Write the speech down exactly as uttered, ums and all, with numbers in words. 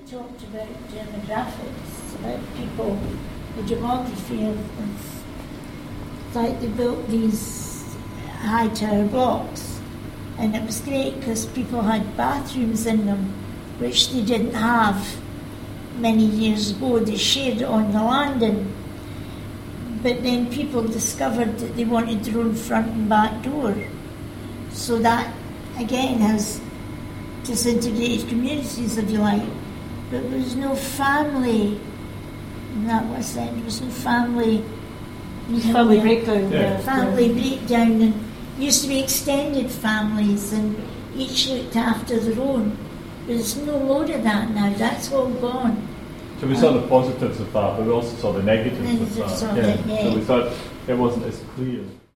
talked about demographics, about people, the demography of, of like they built these high tower blocks, and it was great because people had bathrooms in them, which they didn't have many years ago. They shared it on the landing, but then people discovered that they wanted their own front and back door, so that again has disintegrated communities, if you like. But there was no family in that was said. There was no family. Family know, breakdown. Yeah. Family yeah. breakdown, and used to be extended families, and each looked after their own. But there's no load of that now. That's all gone. So we saw um, the positives of that, but we also saw the negatives, negatives of that. Of yeah. it, yeah. So we thought it wasn't as clear.